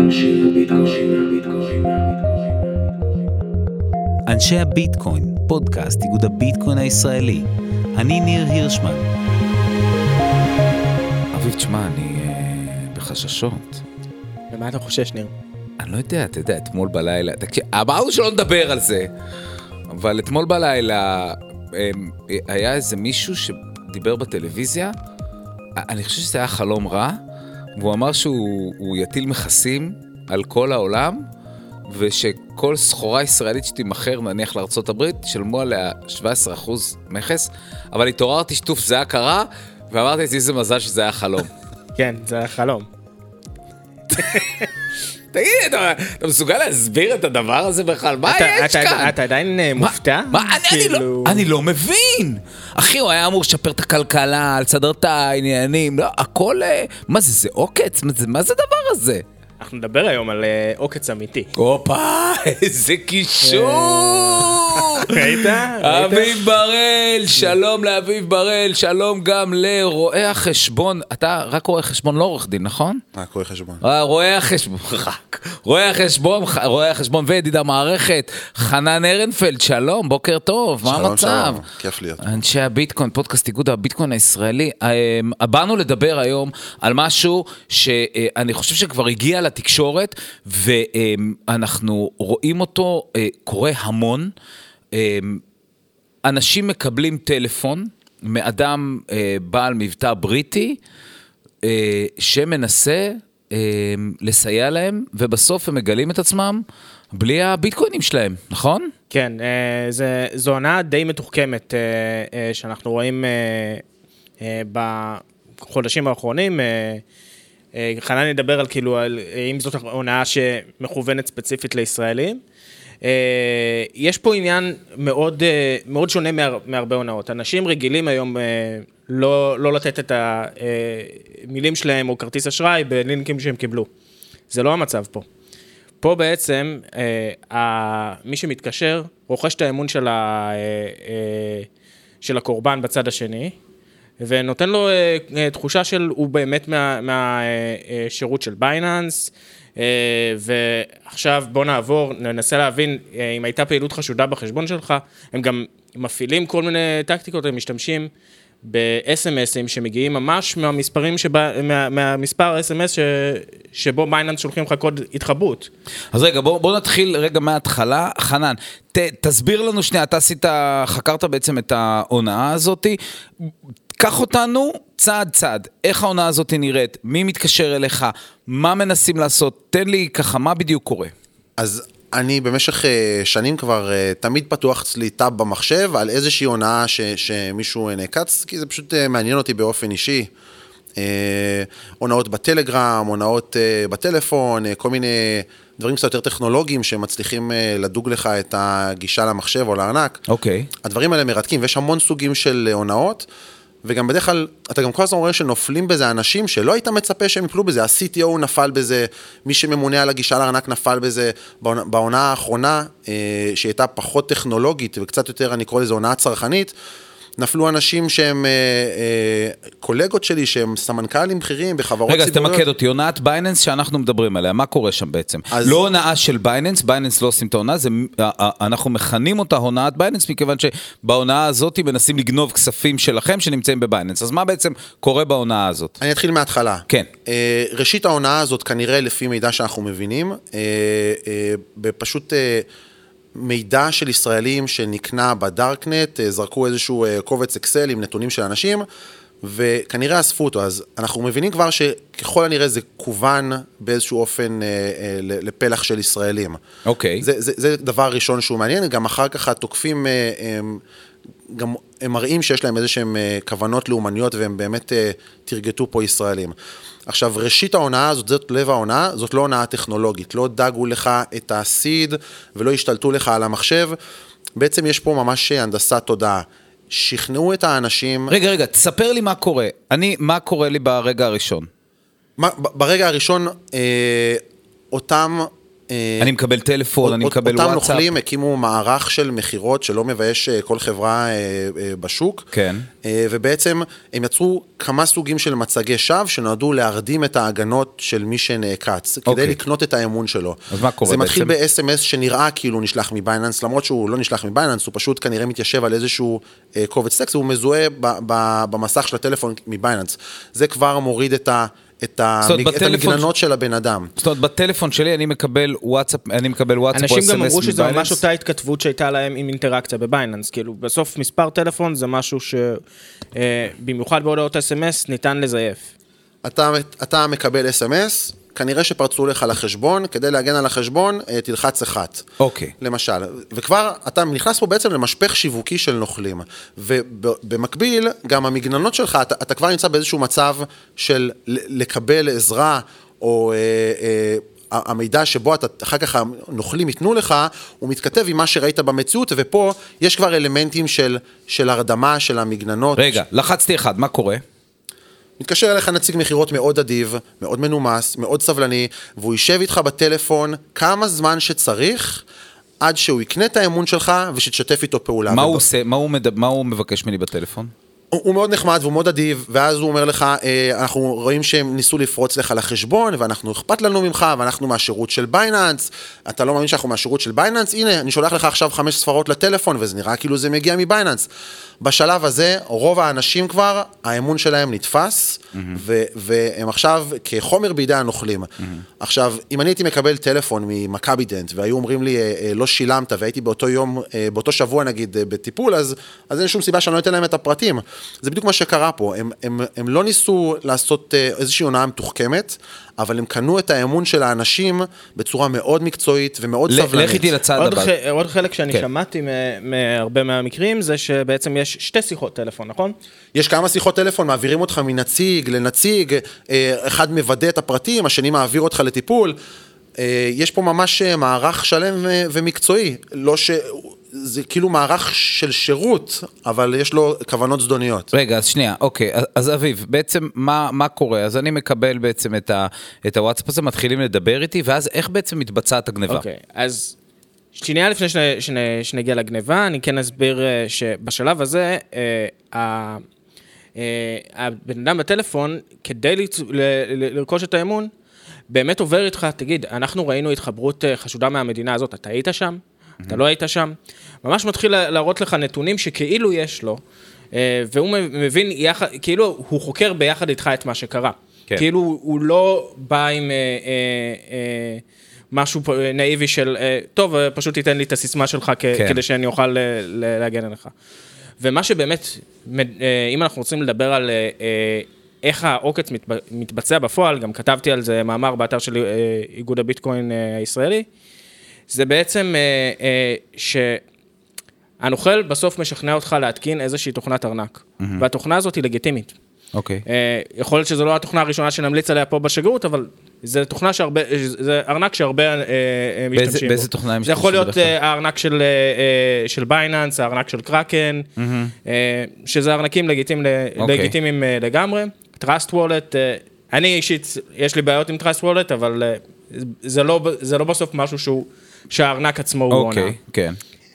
אנשי הביטקוין, פודקאסט איגוד הביטקוין הישראלי. אני ניר הירשמן. אביב, תשמע, אני בחששות. למה אתה חושש, ניר? אני לא יודע, אתה יודע, אתמול בלילה, אמרנו שלא נדבר על זה, אבל אתמול בלילה היה איזה מישהו שדיבר בטלוויזיה, אני חושב שזה היה חלום רע, והוא אמר שהוא יטיל מכסים על כל העולם, ושכל סחורה ישראלית שתימחר נניח לארצות הברית, שלמו עליה 17% מכס, אבל התעוררתי שטוף, זה היה קרה, ואמרתי, איזה מזל שזה היה חלום. כן, זה היה חלום. תגיד, אתה מסוגל להסביר את הדבר הזה בכלל? מה יש כאן? אתה עדיין מופתע? אני לא מבין. אחי, הוא היה אמור לשפר את הכלכלה, לסדר את העניינים, הכל, מה זה, זה עוקץ? מה זה הדבר הזה? אנחנו נדבר היום על עוקץ אמיתי. הופה, איזה קישור! ראית? אביב בראל, שלום לאביב בראל, שלום גם לרואי החשבון. אתה רק רואה חשבון, לא עורך דין, נכון? רק רואה חשבון. רואי החשבון וידיד המערכת, חנן ארנפלד, שלום, בוקר טוב, מה המצב? שלום, כיף להיות. אנשי הביטקוין, פודקאסט איגוד הביטקוין הישראלי. באנו לדבר היום על משהו שאני חושב שכבר הגיע לתקשורת, ואנחנו רואים אותו קורה המון. אנשים מקבלים טלפון מאדם בעל מבטא בריטי, שמנסה לסייע להם, ובסוף הם מגלים את עצמם בלי הביטקוינים שלהם, נכון? כן, זו עונה די מתוחכמת שאנחנו רואים בחודשים האחרונים. חנן נדבר על כאילו, אם זאת עונה שמכוונת ספציפית לישראלים. יש פה עניין מאוד, מאוד שונה מהרבה עונאות. אנשים רגילים היום לא לתת את המילים שלהם או כרטיס אשראי בלינקים שהם קיבלו. זה לא המצב פה. פה בעצם מי שמתקשר רוכש את האמון של הקורבן בצד השני, ונותן לו תחושה של הוא באמת מהשירות של בייננס, ועכשיו בוא נעבור, ננסה להבין אם הייתה פעילות חשודה בחשבון שלך. הם גם מפעילים כל מיני טקטיקות, הם משתמשים ב-SMSים שמגיעים ממש מהמספרים מהמספר SMS שבו בייננס שולחים לך קוד התחברות. אז רגע, בוא נתחיל רגע מההתחלה. חנן, תסביר לנו שנייה, אתה חקרת בעצם את העונה הזאת, קח אותנו צעד צעד, איך העונה הזאת נראית, מי מתקשר אליך, מה מנסים לעשות, תן לי ככה, מה בדיוק קורה? אז אני במשך שנים כבר תמיד פתוח אצלי טאב במחשב על איזושהי עונה שמישהו נעקץ, כי זה פשוט מעניין אותי באופן אישי. עונאות בטלגרם, עונאות בטלפון, כל מיני דברים קצת יותר טכנולוגיים שמצליחים לדוג לך את הגישה למחשב או לארנק. אוקיי. הדברים האלה מרתקים, ויש המון סוגים של עונאות, וגם בדרך כלל, אתה גם כל הזמן רואה שנופלים בזה אנשים שלא היית מצפה שהם יפלו בזה, ה-CTO נפל בזה, מי שממונה על הגישה לארנק נפל בזה, בעונה האחרונה, שהייתה פחות טכנולוגית, וקצת יותר אני קורא לזה עונה צרכנית, נפלו אנשים שהם קולגות שלי, שהם סמנכ"לים בכירים בחברות ציבוריות. רגע, אז תמקד אותי, עונת בייננס שאנחנו מדברים עליה, מה קורה שם בעצם? לא עונה של בייננס, בייננס לא עושים את העונה, אנחנו מכנים אותה עונת בייננס, מכיוון שבעונה הזאת מנסים לגנוב כספים שלכם שנמצאים בבייננס. אז מה בעצם קורה בעונה הזאת? אני אתחיל מההתחלה. כן. ראשית העונה הזאת, כנראה לפי מידע שאנחנו מבינים, בפשוט מידע של ישראלים שנקנה בדארקנט, זרקו איזשהו קובץ אקסל עם נתונים של אנשים, וכנראה אספו אותו. אז אנחנו מבינים כבר שככל הנראה זה כוון באיזשהו אופן לפלח של ישראלים. אוקיי. זה דבר ראשון שהוא מעניין, גם אחר כך התוקפים, גם הם מראים שיש להם איזשהם כוונות לאומניות, והם באמת תרגטו פה ישראלים. עכשיו, ראשית העונה הזאת, זאת לב העונה, זאת לא עונה טכנולוגית, לא דאגו לך את הסיד, ולא השתלטו לך על המחשב, בעצם יש פה ממש הנדסת תודעה, שכנעו את האנשים... רגע, תספר לי מה קורה, מה קורה לי ברגע הראשון? ברגע הראשון, אותם אני מקבל טלפון, אני מקבל וואטסאפ. אותם נוכלים הקימו מערך של מחירות שלא מבייש כל חברה בשוק. כן. ובעצם הם יצרו כמה סוגים של מצגי שווא שנועדו להרדים את ההגנות של מי שנעקץ, כדי לקנות את האמון שלו. אז מה קורה זה בעצם? מתחיל ב-SMS שנראה כאילו נשלח מבייננס, למרות שהוא לא נשלח מבייננס, הוא פשוט כנראה מתיישב על איזשהו קובץ טקסט, והוא מזוהה במסך של הטלפון מבייננס. זה כבר מוריד את המגננות של הבן אדם. זאת אומרת, בטלפון שלי אני מקבל וואטסאפ או SMS אנשים גם אמרו שזה ממש אותה התכתבות שהייתה להם עם אינטראקציה בבייננס, כאילו בסוף מספר טלפון זה משהו שבמיוחד בהודעות SMS ניתן לזייף. אתה מקבל SMS, כנראה שפרצו לך לחשבון, כדי להגן על החשבון, תלחץ אחת. אוקיי. למשל, וכבר אתה נכנס פה בעצם למשפך שיווקי של נוכלים, ובמקביל, גם המגננות שלך, אתה כבר נמצא באיזשהו מצב של לקבל עזרה, או המידע שבו אחר כך הנוכלים ייתנו לך, הוא מתכתב עם מה שראית במציאות, ופה יש כבר אלמנטים של הרדמה, של המגננות. רגע, לחצתי אחד, מה קורה? מתקשר אליך נציג מחירות מאוד אדיב, מאוד מנומס, מאוד סבלני, והוא יישב איתך בטלפון כמה זמן שצריך, עד שהוא יקנה את האמון שלך ושתשתף איתו פעולה. מה הוא עושה? מה הוא מבקש ממני בטלפון? הוא מאוד נחמד והוא מאוד אדיב, ואז הוא אומר לך, אנחנו רואים שהם ניסו לפרוץ לך לחשבון, ואנחנו אכפת לנו ממך, ואנחנו מהשירות של בייננס, אתה לא מאמין שאנחנו מהשירות של בייננס? הנה, אני שולח לך עכשיו 5 ספרות לטלפון, וזה נראה כאילו זה מגיע מבייננס. בשלב הזה, רוב האנשים כבר, האמון שלהם נתפס, והם עכשיו כחומר בידי הנוכלים. עכשיו, אם אני הייתי מקבל טלפון ממכבידנט, והיו אומרים לי, לא שילמת, והייתי באותו יום, באותו שבוע נגיד, בטיפול, אז אין שום סיבה שאני לא אתן להם את הפרטים. זה בדיוק מה שקרה פה. הם לא ניסו לעשות איזושהי הונאה מתוחכמת, אבל הם קנו את האמון של האנשים בצורה מאוד מקצועית ומאוד סבלנית. לך איתי לצד הבא. עוד חלק שאני שמעתי מהרבה מהמקרים, זה שבעצם יש 2 שיחות טלפון, נכון? יש כמה שיחות טלפון, מעבירים אותך מנציג לנציג, אחד מוודא את הפרטים, השני מעביר אותך לטיפול. יש פה ממש מערך שלם ומקצועי. לא ש... זה כאילו מערך של שירות, אבל יש לו כוונות זדוניות. רגע, אז שנייה, אוקיי, אז אביב, בעצם מה קורה? אז אני מקבל בעצם את הוואטסאפ הזה, מתחילים לדבר איתי, ואז איך בעצם מתבצעת הגניבה? אוקיי, אז שנייה לפני שנגיע לגניבה, אני כן אסביר שבשלב הזה, הבן אדם בטלפון, כדי לרכוש את האמון, באמת עובר איתך, תגיד, אנחנו ראינו התחברות חשודה מהמדינה הזאת, אתה היית שם? אתה לא היית שם? ממש מתחיל להראות לך נתונים שכאילו יש לו, והוא מבין, כאילו הוא חוקר ביחד איתך את מה שקרה. כאילו הוא לא בא עם משהו נאיבי של, טוב, פשוט תיתן לי את הסיסמה שלך כדי שאני אוכל להגן עליך. ומה שבאמת, אם אנחנו רוצים לדבר על איך העוקץ מתבצע בפועל, גם כתבתי על זה מאמר באתר של איגוד הביטקוין הישראלי, זה בעצם שהנוכל בסוף משכנע אותך להתקין איזושהי תוכנת ארנק, והתוכנה הזאת היא לגיטימית. אוקיי. יכול להיות שזו לא התוכנה הראשונה שנמליץ עליה פה בשגרירות, אבל זה תוכנה שהרבה, זה ארנק שהרבה משתמשים בו. באיזה תוכנה הם משתמשים? זה יכול להיות הארנק של בייננס, הארנק של קראקן, שזה ארנקים לגיטימיים לגמרי. Trust Wallet, אני אישית, יש לי בעיות עם Trust Wallet, אבל זה לא בסוף משהו שהארנק עצמו הוא עונה. אוקיי, כן.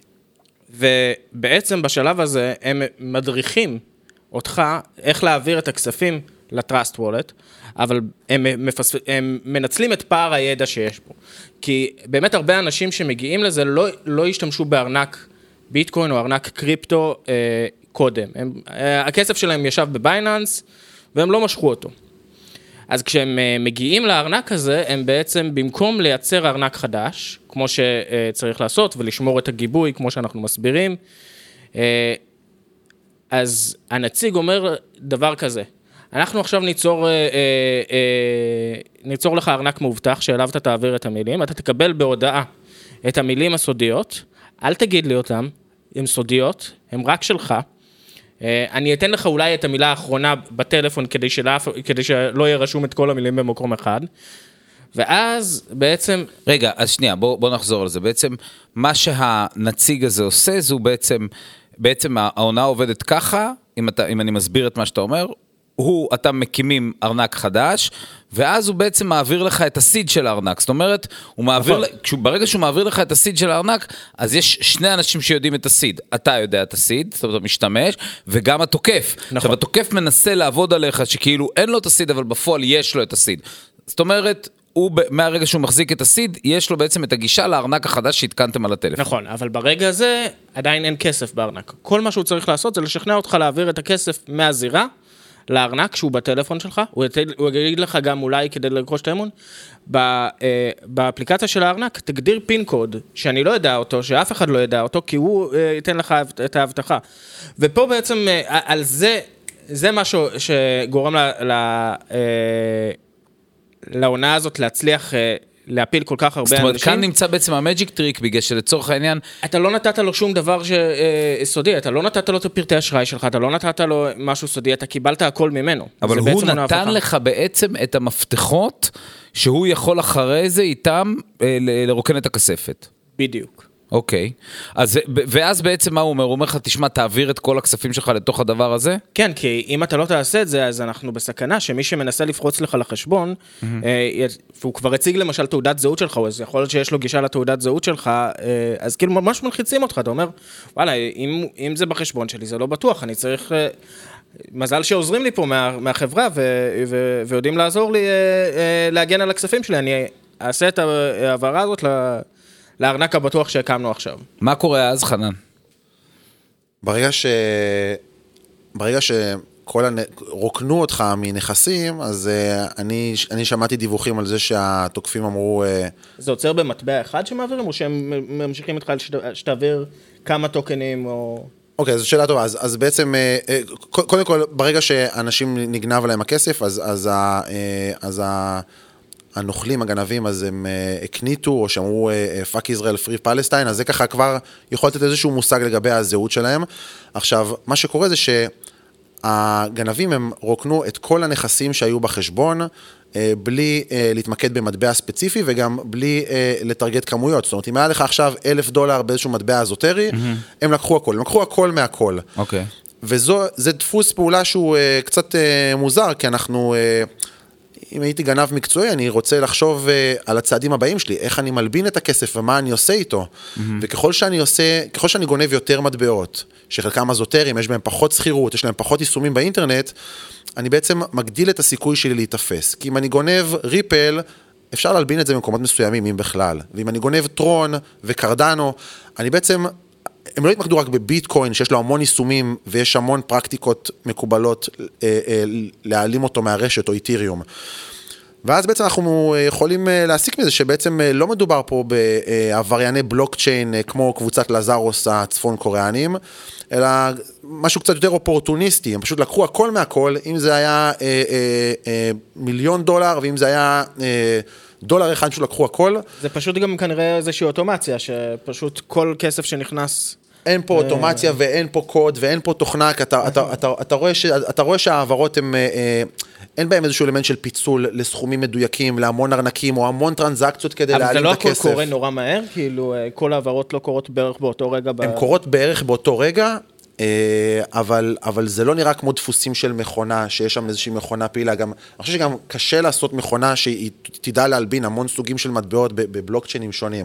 ובעצם בשלב הזה הם מדריכים אותך איך להעביר את הכספים לטראסט וולט, אבל הם מנצלים את פער הידע שיש פה. כי באמת הרבה אנשים שמגיעים לזה לא ישתמשו בארנק ביטקוין או ארנק קריפטו קודם. הכסף שלהם ישב בבייננס והם לא משכו אותו. אז כשהם מגיעים לארנק הזה, הם בעצם במקום לייצר ארנק חדש, כמו שצריך לעשות, ולשמור את הגיבוי, כמו שאנחנו מסבירים, אז הנציג אומר דבר כזה, אנחנו עכשיו ניצור לך ארנק מובטח, שאליו אתה תעביר את המילים, אתה תקבל בהודעה את המילים הסודיות, אל תגיד לי אותם, הן סודיות, הן רק שלך, אני אתן לך אולי את המילה האחרונה בטלפון, כדי שלא יהיה רשום את כל המילים במקום אחד, ואז בעצם... רגע, אז שנייה, בוא נחזור על זה. בעצם, מה שהנציג הזה עושה, זו בעצם ההונאה עובדת ככה, אם אני מסביר את מה שאתה אומר, אתה מקימים ארנק חדש, ואז הוא בעצם מעביר לך את הסיד של הארנק. זאת אומרת, ברגע שהוא מעביר לך את הסיד של הארנק, אז יש שני אנשים שיודעים את הסיד. אתה יודע את הסיד, זאת אומרת, אתה משתמש, וגם התוקף. עכשיו, התוקף מנסה לעבוד עליך, שכאילו אין לו את הסיד, אבל בפועל יש לו את הסיד. זאת אומרת, מהרגע שהוא מחזיק את הסיד, יש לו בעצם את הגישה לארנק החדש שהתקנתם על הטלפון. נכון, אבל ברגע הזה עדיין אין כסף בארנק. כל מה שהוא צריך לעשות זה לשכנע אותך להעביר את הכסף מהזירה לארנק שהוא בטלפון שלך, הוא יגיד לך גם אולי כדי לרכוש את האמון, באפליקציה של הארנק תגדיר פין קוד שאני לא יודע אותו, שאף אחד לא יודע אותו, כי הוא ייתן לך את ההבטחה. ופה בעצם על זה משהו שגורם לעונה הזאת להצליח להפיל כל כך הרבה אנשים. זאת אומרת, כאן נמצא בעצם המג'יק טריק, בגלל שלצורך העניין... אתה לא נתת לו שום דבר סודי, אתה לא נתת לו את פרטי אשראי שלך, אתה לא נתת לו משהו סודי, אתה קיבלת הכל ממנו. אבל הוא נתן לך בעצם את המפתחות, שהוא יכול אחרי זה איתם לרוקן את הכספת. בדיוק. אוקיי. ואז בעצם מה הוא אומר? הוא אומר לך, תשמע, תעביר את כל הכספים שלך לתוך הדבר הזה? כן, כי אם אתה לא תעשה את זה, אז אנחנו בסכנה שמי שמנסה לפרוץ לך לחשבון, והוא כבר הציג למשל תעודת זהות שלך, אז יכול להיות שיש לו גישה לתעודת זהות שלך, אז כאילו ממש מלחיצים אותך, אתה אומר, וואלה, אם זה בחשבון שלי, זה לא בטוח, אני צריך... מזל שעוזרים לי פה מהחברה, ויודעים לעזור לי להגן על הכספים שלי, אני אעשה את העברה הזאת לארנק הבטוח שהקמנו עכשיו. מה קורה אז, חנן? ברגע רוקנו אותך מנכסים, אז אני שמעתי דיווחים על זה שהתוקפים אמרו... זה עוצר במטבע אחד שמעבירים, או שהם ממשיכים איתך שתעביר כמה טוקנים או... אוקיי, זו שאלה טובה. אז בעצם, קודם כל, ברגע שאנשים נגנב להם הכסף, אז הנוכלים, הגנבים, אז הם הקניטו, או שאמרו, fuck Israel, free Palestine, אז זה ככה כבר יכול לתת איזשהו מושג לגבי הזהות שלהם. עכשיו, מה שקורה זה שהגנבים הם רוקנו את כל הנכסים שהיו בחשבון, בלי להתמקד במטבע ספציפי, וגם בלי לטרגט כמויות. זאת אומרת, אם היה לך עכשיו $1,000 באיזשהו מטבע אזוטרי, הם לקחו הכל. הם לקחו הכל מהכל. אוקיי. וזה דפוס פעולה שהוא קצת מוזר, כי אנחנו... אם הייתי גנב מקצועי, אני רוצה לחשוב על הצעדים הבאים שלי, איך אני מלבין את הכסף ומה אני עושה איתו. וככל שאני גונב יותר מטבעות, שחלקם אזוטריים, יש בהם פחות סחירות, יש להם פחות יישומים באינטרנט, אני בעצם מגדיל את הסיכוי שלי להתאפס. כי אם אני גונב ריפל, אפשר להלבין את זה במקומות מסוימים, אם בכלל. ואם אני גונב טרון וקרדנו, אני בעצם... הם לא התמקדו רק בביטקוין, שיש לו המון יישומים, ויש המון פרקטיקות מקובלות להעלים אותו מהרשת או איתיריום. ואז בעצם אנחנו יכולים להסיק מזה שבעצם לא מדובר פה בעברייני בלוקצ'יין כמו קבוצת לזרוס הצפון קוריאנים, אלא משהו קצת יותר אופורטוניסטי, הם פשוט לקחו הכל מהכל, אם זה היה $1,000,000, ואם זה היה... $1 אחד שלקחו הכל. זה פשוט גם כנראה איזושהי אוטומציה, שפשוט כל כסף שנכנס... אין פה אוטומציה ואין פה קוד ואין פה תוכנה, אתה רואה שהעברות הם... אין בהם איזשהו אלמנט של פיצול לסכומים מדויקים, להמון ארנקים או המון טרנזקציות כדי להעלים את הכסף. אבל זה לא הכל קורה נורא מהר? כאילו כל העברות לא קורות בערך באותו רגע? הן קורות בערך באותו רגע, אבל זה לא נראה כמו דפוסים של מכונה, שיש שם איזושהי מכונה פעילה. אני חושב שגם קשה לעשות מכונה שהיא תדע להלבין המון סוגים של מטבעות בבלוקצ'יינים שונים.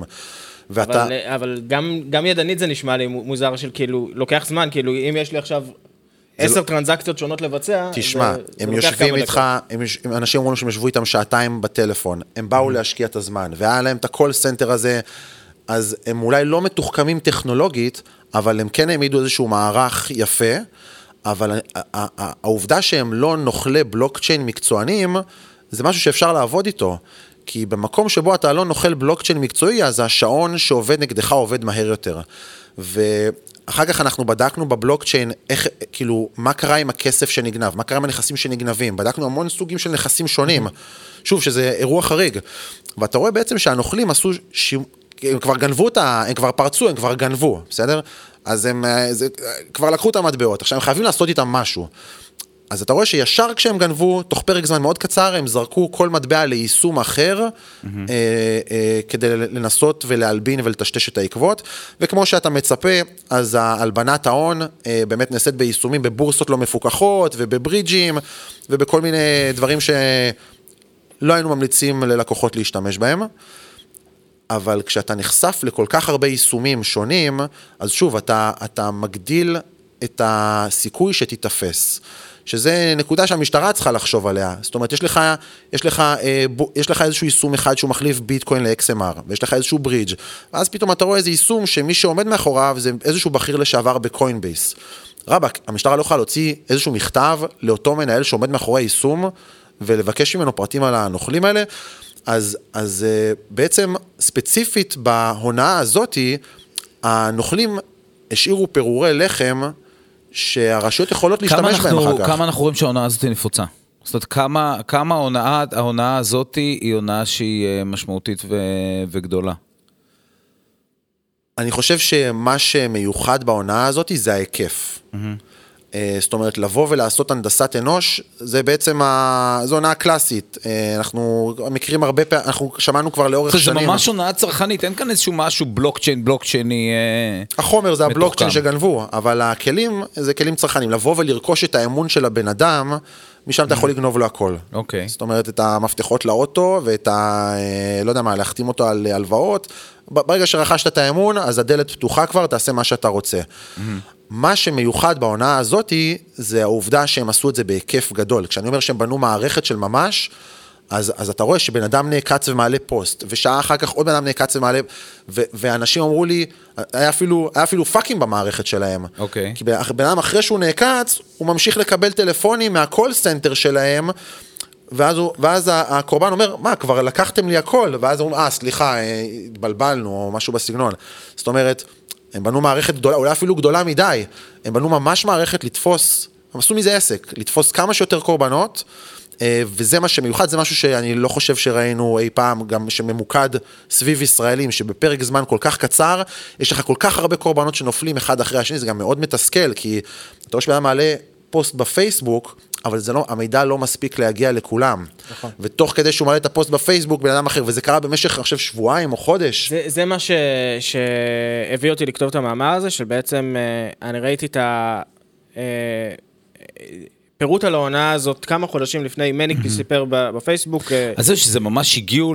אבל גם ידנית זה נשמע לי מוזר של כאילו, לוקח זמן, כאילו אם יש לי עכשיו 10 טרנזקציות שונות לבצע, תשמע, הם יושבים איתך, אנשים אומרים שהם ישבו איתם שעתיים בטלפון, הם באו להשקיע את הזמן, והיה להם את הקול סנטר הזה, אז הם אולי לא מתוחכמים טכנולוגית, אבל הם כן העמידו איזשהו מערך יפה, אבל העובדה שהם לא נוכלי בלוקצ'יין מקצוענים, זה משהו שאפשר לעבוד איתו, כי במקום שבו אתה לא נוכל בלוקצ'יין מקצועי, אז השעון שעובד נגדך עובד מהר יותר. ואחר כך אנחנו בדקנו בבלוקצ'יין, איך, כאילו, מה קרה עם הכסף שנגנב, מה קרה עם הנכסים שנגנבים, בדקנו המון סוגים של נכסים שונים, שוב, שזה אירוע חריג, ואתה רואה בעצם שהנוכלים עשו, הם כבר גנבו אותה, הם כבר פרצו, הם כבר גנבו, בסדר? אז הם כבר לקחו את המטבעות, עכשיו הם חייבים לעשות איתם משהו. אז אתה רואה שישר כשהם גנבו, תוך פרק זמן מאוד קצר, הם זרקו כל מטבע ליישום אחר, כדי לנסות ולהלבין ולטשטש את העקבות, וכמו שאתה מצפה, אז ההלבנת ההון באמת נעשית ביישומים בבורסות לא מפוקחות, ובברידג'ים, ובכל מיני דברים שלא היינו ממליצים ללקוחות להשתמש בהם, אבל כשאתה נחשף לכל כך הרבה יישומים שונים, אז שוב, אתה מגדיל את הסיכוי שתתפס. שזה נקודה שהמשטרה צריכה לחשוב עליה. זאת אומרת, יש לך איזשהו יישום אחד שהוא מחליף ביטקוין ל-XMR, ויש לך איזשהו ברידג', ואז פתאום אתה רואה איזה יישום שמי שעומד מאחוריו זה איזשהו בכיר לשעבר בקוינבייס. רבק, המשטרה לא יכולה להוציא איזשהו מכתב לאותו מנהל שעומד מאחורי יישום, ולבקש ממנו פרטים על הנוכלים האלה, אז בעצם ספציפית בהונאה הזאת, הנוכלים השאירו פירורי לחם, שהרשויות יכולות להשתמש בהם אחר כך. כמה אנחנו רואים שההונאה הזאת נפוצה? זאת אומרת, כמה ההונאה הזאת היא הונאה שהיא משמעותית וגדולה? אני חושב שמה שמיוחד בהונאה הזאת זה ההיקף. זאת אומרת, לבוא ולעשות הנדסת אנוש, זה בעצם, זו הונאה קלאסית. אנחנו מכירים הרבה פעמים, אנחנו שמענו כבר לאורך שנים. זה ממש הונאה צרכנית, אין כאן איזשהו משהו בלוקצ'ייני החומר זה הבלוקצ'יין שגנבו, אבל הכלים, זה כלים צרכנים. לבוא ולרכוש את האמון של הבן אדם, משם אתה יכול לגנוב לו הכל. אוקיי. זאת אומרת, את המפתחות לאוטו, ואת לא יודע מה, להחתים אותו על הלוואות. ברגע שרכשת את האמון, אז הדלת פתוחה כבר, תעשה מה שאתה רוצה. מה שמיוחד בהונאה הזאת, זה העובדה שהם עשו את זה בהיקף גדול. כשאני אומר שהם בנו מערכת של ממש, אז אתה רואה שבן אדם נעקץ ומעלה פוסט, ושעה אחר כך עוד בן אדם נעקץ ומעלה, ואנשים אמרו לי, היה אפילו פאקים במערכת שלהם. אוקיי. כי בן אדם אחרי שהוא נעקץ, הוא ממשיך לקבל טלפונים מהקול סנטר שלהם, ואז הקורבן אומר, מה, כבר לקחתם לי הכל, ואז הוא אומר, סליחה, התבלבלנו, או משהו בסגנון. זאת אומרת, הם בנו מערכת גדולה, אולי אפילו גדולה מדי, הם בנו ממש מערכת לתפוס, הם עשו מזה עסק, לתפוס כמה שיותר קורבנות, וזה מה שמיוחד, זה משהו שאני לא חושב שראינו אי פעם, גם שממוקד סביב ישראלים, שבפרק זמן כל כך קצר, יש לך כל כך הרבה קורבנות שנופלים אחד אחרי השני, זה גם מאוד מתסכל, כי אתה רואה שבאדם מעלה פוסט בפייסבוק, אבל המידע לא מספיק להגיע לכולם. נכון. ותוך כדי שהוא מעלה את הפוסט בפייסבוק, בן אדם אחר, וזה קרה במשך, אני חושב, שבועיים או חודש. זה מה שהביא אותי לכתוב את המאמר הזה, שבעצם אני ראיתי את פירוט על ההונאה הזאת כמה חודשים לפני, מניק סיפר בפייסבוק. אז זה שזה ממש הגיעו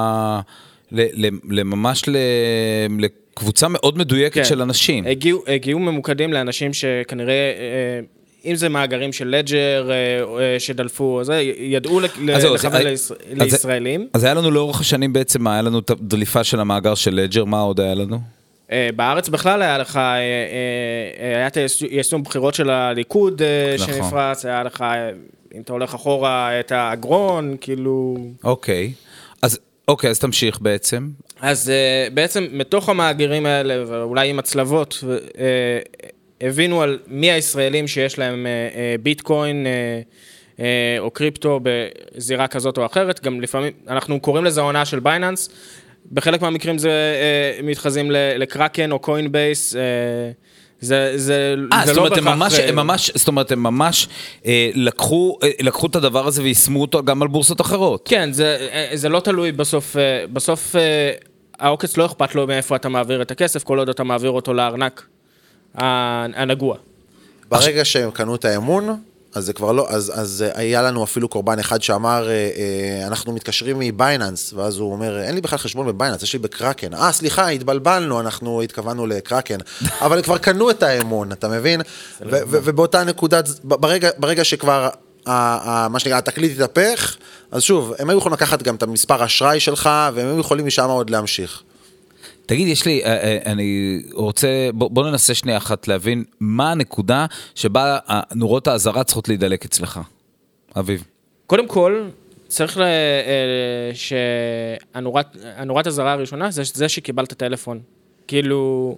ממש לקבוצה מאוד מדויקת של אנשים. הגיעו ממוקדים לאנשים שכנראה, אם זה מאגרים של לג'ר שדלפו, ידעו לכוון לישראלים. אז היה לנו לאורך השנים בעצם, היה לנו את הדליפה של המאגר של לג'ר, מה עוד היה לנו? בארץ בכלל היה לך, היה את יישום בחירות של הליכוד שנפרץ, היה לך, אם אתה הולך אחורה, את האגרון, כאילו... אוקיי, אז תמשיך בעצם. אז בעצם מתוך המאגרים האלה, ואולי עם הצלבות, הבינו על מי הישראלים שיש להם ביטקוין או קריפטו בזירה כזאת או אחרת, גם לפעמים, אנחנו קוראים לזה הונאה של בייננס, בחלק מהמקרים זה מתחזים לקרקן או קוינבייס, זה לא בהכרח... זאת אומרת, הם ממש לקחו את הדבר הזה ויישמו אותו גם על בורסות אחרות. כן, זה לא תלוי בסוף העוקץ לא אכפת לו מאיפה אתה מעביר את הכסף, כל עוד אתה מעביר אותו לארנק הנגוע. ברגע שהם קנו את האמון, אז זה כבר לא, אז היה לנו אפילו קורבן אחד שאמר, אנחנו מתקשרים מבייננס, ואז הוא אומר, אין לי בכלל חשבון בבייננס, יש לי בקרקן. סליחה, התבלבלנו, אנחנו התכוונו לקרקן, אבל כבר קנו את האמון, אתה מבין? ובאותה נקודת, ברגע שכבר, מה שנקרא, התקליט התהפך, אז שוב, הם היו יכולים לקחת גם את המספר אשראי שלך, והם היו יכולים משם עוד להמשיך. תגיד, אני רוצה, בוא ננסה שנייה אחת להבין, מה הנקודה שבה נורות האזהרה צריכות להידלק אצלך, אביב? קודם כל, צריך שהנורת האזהרה הראשונה, זה שקיבלת טלפון. כאילו,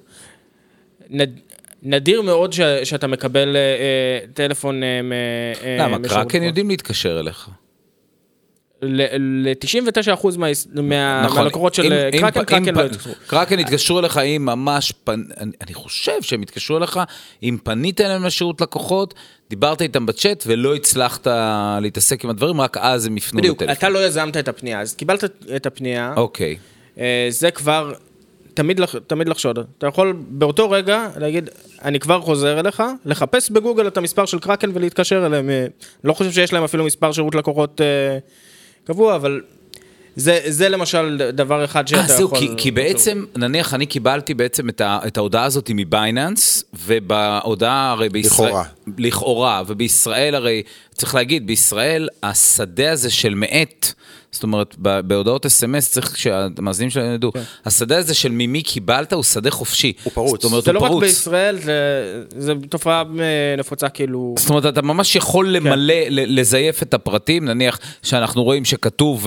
נדיר מאוד שאתה מקבל טלפון למה, קרקן יודעים להתקשר אליך. ל-99% מהלקוחות של קראקן לא יתקשרו. קראקן יתקשרו אליך אם ממש, אני חושב שהם יתקשרו אליך, אם פנית אליהם לשירות לקוחות, דיברת איתם בצ'אט ולא הצלחת להתעסק עם הדברים, רק אז הם יפנו לטלפון. בדיוק, אתה לא יזמת את הפנייה, אז קיבלת את הפנייה. אוקיי. זה כבר תמיד לחשוד. אתה יכול באותו רגע להגיד, אני כבר חוזר אליך, לחפש בגוגל את המספר של קראקן ולהתקשר אליהם. לא חושב שיש להם אפילו מספר שירות לקוחות קבוע, אבל זה למשל דבר אחד שאתה יכול... כי בעצם, נניח, אני קיבלתי בעצם את ההודעה הזאת מבייננס, ובהודעה הרי בישראל... לכאורה, ובישראל הרי, צריך להגיד, בישראל השדה הזה של מעט, זאת אומרת, בהודעות SMS צריך שהמאזינים שלנו ידעו, השדה הזה של ממי קיבלת הוא שדה חופשי. הוא פרוץ. זאת אומרת, זה לא רק בישראל, זה תופעה נפוצה כאילו... זאת אומרת, אתה ממש יכול למלא, לזייף את הפרטים, נניח שאנחנו רואים שכתוב,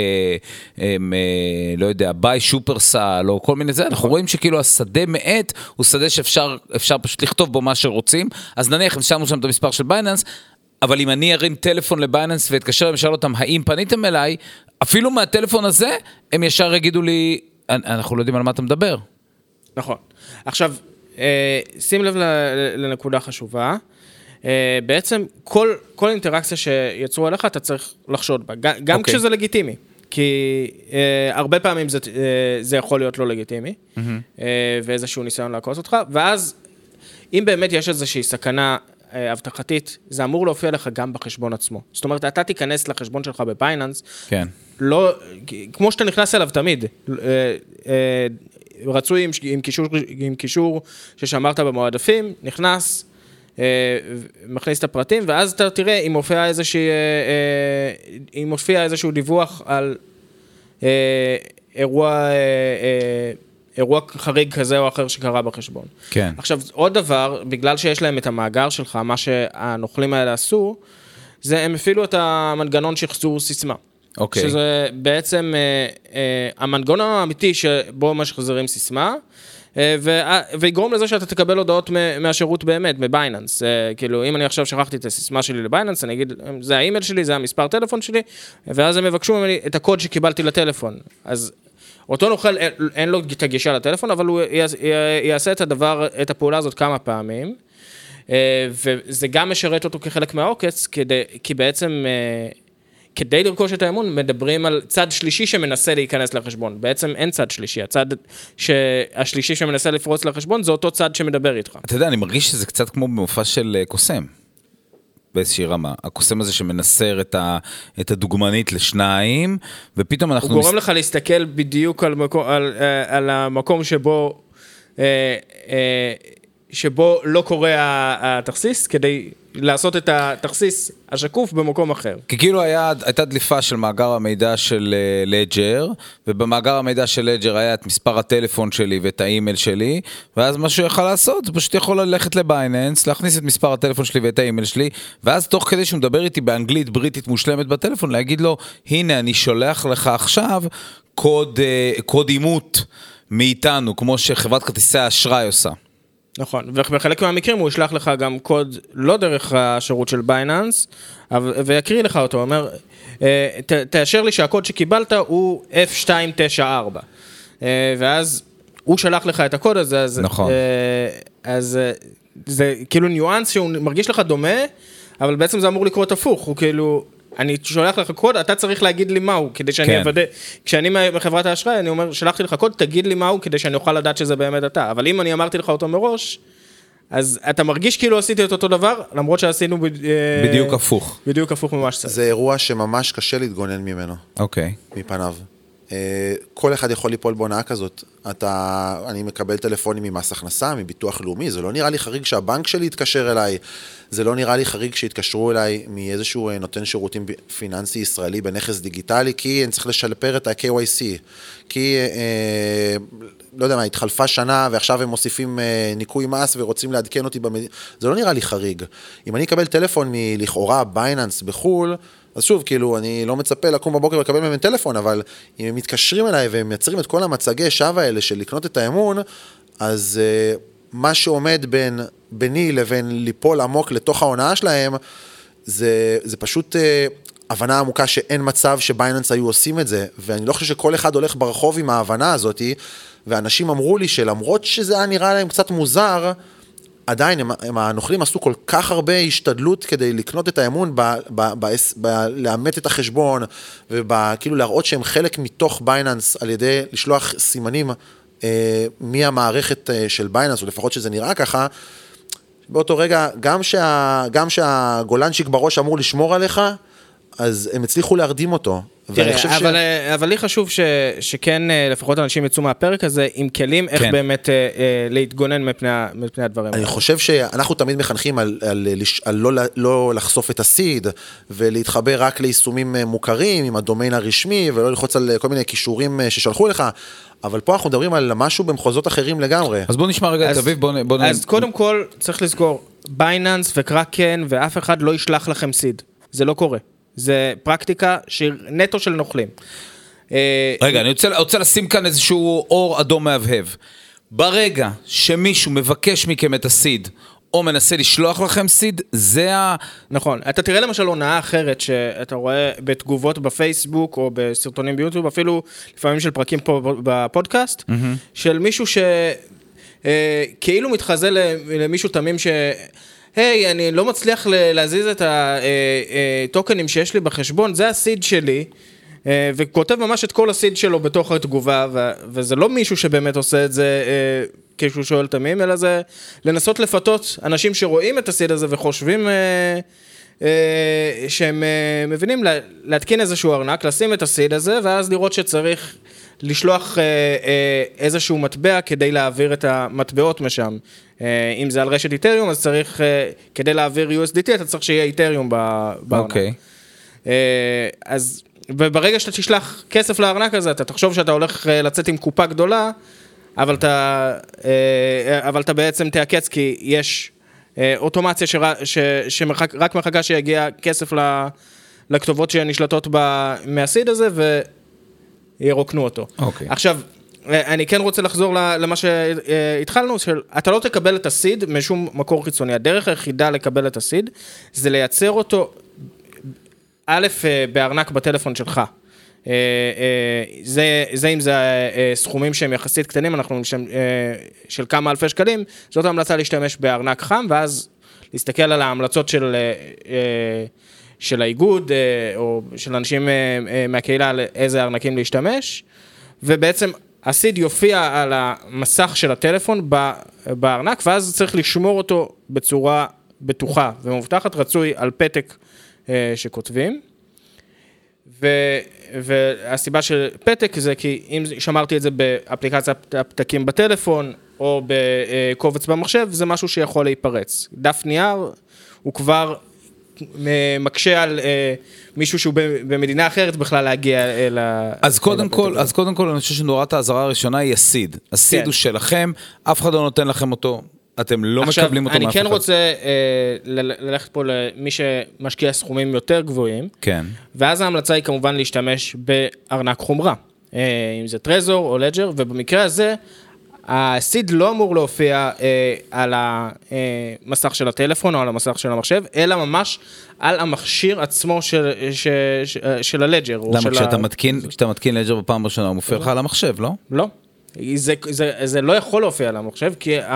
לא יודע, ביי שופרסל, או כל מיני זה, אנחנו רואים שכאילו השדה מעט הוא שדה שאפשר פשוט לכתוב בו מה שרוצים, אז נניח, שמנו שם את המספר של בייננס, אבל אם אני ארים טלפון לבייננס ואתקשר למשל אותם, האם פניתם אליי, אפילו מהטלפון הזה, הם ישר יגידו לי, אנחנו לא יודעים על מה אתה מדבר. נכון. עכשיו, שים לב לנקודה חשובה, בעצם כל אינטראקציה שיצרו עליך, אתה צריך לחשוד בה, גם כשזה לגיטימי, כי הרבה פעמים זה יכול להיות לא לגיטימי, ואיזשהו ניסיון לעקוץ אותך, ואז, אם באמת יש איזושהי סכנה הבטחתית, זה אמור להופיע לך גם בחשבון עצמו. זאת אומרת, אתה תיכנס לחשבון שלך בבייננס, כן. לא, כמו שאתה נכנס אליו תמיד, רצוי עם קישור ששמרת במועדפים, נכנס, מכניס את הפרטים, ואז אתה תראה אם מופיע איזשהו דיווח על אירוע חריג כזה או אחר שקרה בחשבון. כן. עכשיו, עוד דבר, בגלל שיש להם את המאגר שלך, מה שהנוכלים האלה עשו, זה הם הפעילו את המנגנון שחזור סיסמה. אוקיי. שזה בעצם המנגנון האמיתי שבו משחזרים סיסמה, ויגרום לזה שאתה תקבל הודעות מהשירות באמת, מבייננס. כאילו, אם אני עכשיו שכחתי את הסיסמה שלי לבייננס, אני אגיד, זה האימייל שלי, זה המספר טלפון שלי, ואז הם יבקשו ממני את הקוד שקיבלתי לטלפון. אז אותו נוכל, אין לו את הגישה לטלפון, אבל הוא יעשה את הפעולה הזאת כמה פעמים, וזה גם משרת אותו כחלק מהעוקץ, כי בעצם, כדי לרכוש את האמון, מדברים על צד שלישי שמנסה להיכנס לחשבון. בעצם אין צד שלישי, הצד השלישי שמנסה לפרוץ לחשבון, זה אותו צד שמדבר איתך. אתה יודע, אני מרגיש שזה קצת כמו במופע של קוסם. באיזושהי רמה. הקוסם הזה שמנסר את הדוגמנית לשניים, ופתאום אנחנו... הוא גורם לך להסתכל בדיוק על המקום שבו לא קורה התכסיס, כדי לעשות את התכסיס השקוף במקום אחר. כי כאילו הייתה דליפה של מאגר המידע של לג'ר, ובמאגר המידע של לג'ר היה את מספר הטלפון שלי ואת האימייל שלי, ואז מה שהוא יכול לעשות, זה פשוט יכול ללכת לבייננס, להכניס את מספר הטלפון שלי ואת האימייל שלי, ואז תוך כדי שהוא מדבר איתי באנגלית בריטית מושלמת בטלפון, להגיד לו, הנה אני שולח לך עכשיו קוד אימות מאיתנו, כמו שחברת כרטיסי האשראי עושה. נכון, ובחלק מהמקרים הוא ישלח לך גם קוד לא דרך השירות של בייננס, ויקריא לך אותו, אומר, תאשר לי שהקוד שקיבלת הוא F294, ואז הוא שלח לך את הקוד הזה, אז, נכון. אז זה כאילו ניואנס שהוא מרגיש לך דומה, אבל בעצם זה אמור לקרות הפוך, הוא כאילו... אני שולח לך קוד, אתה צריך להגיד לי מהו, כדי שאני אוודא. כשאני מחברת האשראי, אני אומר, שלחתי לך קוד, תגיד לי מהו, כדי שאני אוכל לדעת שזה באמת אתה. אבל אם אני אמרתי לך אותו מראש, אז אתה מרגיש כאילו עשיתי את אותו דבר, למרות שעשינו בדיוק הפוך. בדיוק הפוך ממש קצת. זה אירוע שממש קשה להתגונן ממנו. אוקיי. מפניו. כל אחד יכול ליפול בהונאה כזאת. אני מקבל טלפונים ממס הכנסה, מביטוח לאומי, זה לא נראה לי חריג שהבנק שלי יתקשר אליי, זה לא נראה לי חריג שהתקשרו אליי מאיזשהו נותן שירותים פיננסי ישראלי בנכס דיגיטלי, כי אני צריך לשפר את ה-KYC, כי, לא יודע מה, התחלפה שנה ועכשיו הם מוסיפים ניקוי מס ורוצים לעדכן אותי במדינה, זה לא נראה לי חריג. אם אני אקבל טלפון מלכאורה בייננס בחול, אז שוב, כאילו, אני לא מצפה לקום בבוקר ולקבל מהם טלפון, אבל אם הם מתקשרים אליי והם מייצרים את כל המצגי שווא האלה של לקנות את האמון, אז מה שעומד ביני לבין ליפול עמוק לתוך ההונאה שלהם, זה פשוט הבנה עמוקה שאין מצב שבייננס היו עושים את זה, ואני לא חושב שכל אחד הולך ברחוב עם ההבנה הזאת, ואנשים אמרו לי שלמרות שזה היה נראה להם קצת מוזר, עדיין הנוכלים עשו כל כך הרבה השתדלות כדי לקנות את האמון, לאמת את החשבון, וכאילו להראות שהם חלק מתוך בייננס, על ידי לשלוח סימנים מהמערכת של בייננס, או לפחות שזה נראה ככה, באותו רגע, גם שהגולנצ'יק בראש אמור לשמור עליך, אז הם הצליחו להרדים אותו. אבל לי חשוב שכן, לפחות אנשים יצאו מהפרק הזה, עם כלים איך באמת להתגונן מפני הדברים. אני חושב שאנחנו תמיד מחנכים על לא לחשוף את הסיד, ולהתחבר רק ליישומים מוכרים, עם הדומיין הרשמי, ולא ללחוץ על כל מיני קישורים ששלחו לך, אבל פה אנחנו מדברים על משהו במחוזות אחרים לגמרי. אז בוא נשמע רגע את אביב, אז קודם כל צריך לזכור, בייננס וקרקן ואף אחד לא ישלח לכם סיד. זה לא קורה. זה פרקטיקה נטו של נוכלים. רגע, אני רוצה לשים כאן איזשהו אור אדום מהבהב. ברגע שמישהו מבקש מכם את הסיד, או מנסה לשלוח לכם סיד, זה נכון. אתה תראה למשל הונאה אחרת, שאתה רואה בתגובות בפייסבוק, או בסרטונים ביוטיוב, אפילו לפעמים של פרקים פה בפודקאסט, של מישהו שכאילו מתחזה למישהו תמים היי, אני לא מצליח להזיז את הטוקנים שיש לי בחשבון, זה הסיד שלי, וכותב ממש את כל הסיד שלו בתוך התגובה, וזה לא מישהו שבאמת עושה את זה כשהוא שואל תמים, אלא זה לנסות לפתות אנשים שרואים את הסיד הזה וחושבים שהם מבינים להתקין איזשהו ארנק, לשים את הסיד הזה, ואז לראות שצריך לשלוח איזשהו מטבע כדי להעביר את המטבעות משם. אם זה על רשת איתריום, אז צריך, כדי להעביר USDT, אתה צריך שיהיה איתריום בארנק. אוקיי. אז, וברגע שאתה תשלח כסף לארנק הזה, אתה תחשוב שאתה הולך לצאת עם קופה גדולה, אבל אתה בעצם תעקץ, כי יש אוטומציה שרק מחכה שיגיע כסף לכתובות שנשלטות מהסיד הזה, וירוקנו אותו. אוקיי. עכשיו, אני כן רוצה לחזור למה שהתחלנו, אתה לא תקבל את הסיד משום מקור חיצוני. הדרך היחידה לקבל את הסיד, זה לייצר אותו, א', בארנק בטלפון שלך. זה אם זה סכומים שהם יחסית קטנים, אנחנו של כמה אלפי שקלים, זאת ההמלצה להשתמש בארנק חם, ואז להסתכל על ההמלצות של האיגוד, או של אנשים מהקהילה על איזה ארנקים להשתמש, ובעצם הסיד יופיע על המסך של הטלפון בארנק, ואז צריך לשמור אותו בצורה בטוחה ומובטחת, רצוי על פתק שכותבים. והסיבה של פתק זה כי אם שמרתי את זה באפליקציית הפתקים בטלפון, או בקובץ במחשב, זה משהו שיכול להיפרץ. דף נייר הוא כבר מקשה על מישהו שהוא במדינה אחרת בכלל להגיע אל אז קודם כל אני חושב שנורת האזהרה הראשונה היא הסיד. הסיד הוא שלכם, אף אחד לא נותן לכם אותו, אתם לא מקבלים אותו מאף אחד. אני כן רוצה ללכת פה למי שמשקיע סכומים יותר גבוהים, כן. ואז ההמלצה היא כמובן להשתמש בארנק חומרה, אם זה טרזור או לג'ר, ובמקרה הזה, הסיד לא אמור להופיע על המסך של הטלפון או על המסך של המחשב, אלא ממש על המכשיר עצמו של הלג'ר. למה כשאתה מתקין לג'ר בפעם ראשונה, הוא מופיע לך על המחשב, לא? לא. זה לא יכול להופיע על המחשב,